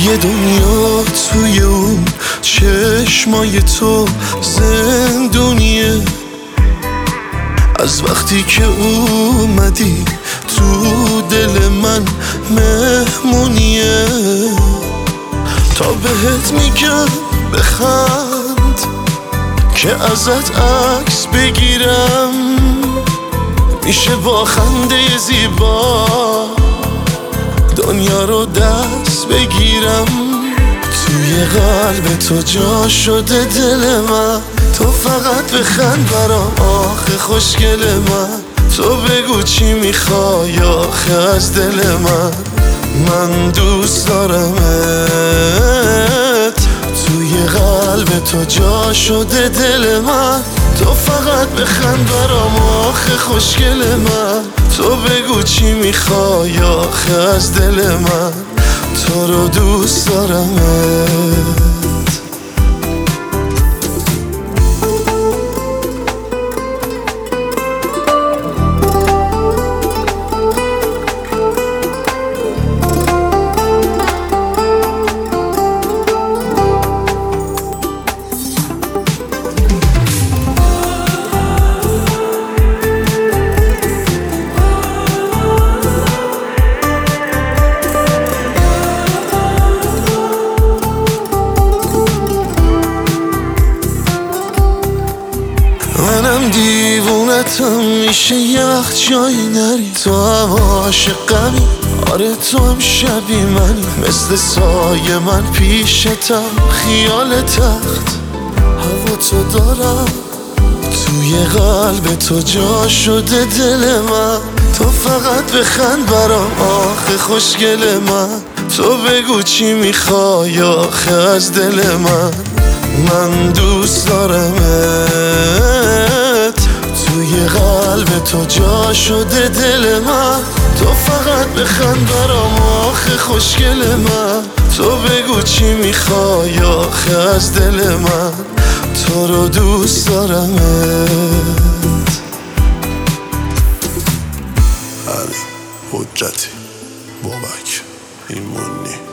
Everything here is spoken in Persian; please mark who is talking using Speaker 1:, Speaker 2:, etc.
Speaker 1: یه دنیا توی اون چشمای تو زندونیه. از وقتی که اومدی تو دل من مهمونیه. تا بهت میگم بخند که ازت عکس بگیرم، میشه با خنده زیبا دنیا رو دست بگیرم. توی قلب تو جا شده دل من، تو فقط بخند برام آخه خوشگل من. تو بگو چی میخوای آخه از دل من دوست دارمت. توی قلب تو جا شده دل من، تو فقط بخند برام آخه خوشگل من. تو بگو چی میخوای آخه از دل من، تو رو دوست دارمت. منم دیوونتم، میشه یه وقت جایی نری. تو هم عاشقمی، آره تو هم شبی منی. مثل سایه من پیشتم، خیال تخت هوا تو دارم. توی قلب تو جا شده دل من، تو فقط بخند برام آخه خوشگل من. تو بگو چی میخوای آخه از دل من دوست دارمت. توی قلب تو جا شده دل من، تو فقط بخند برام آخه خوشگل من. تو بگو چی میخوای آخه از دل من، تو رو دوست دارمت.
Speaker 2: علی حجتی بابک ایمونی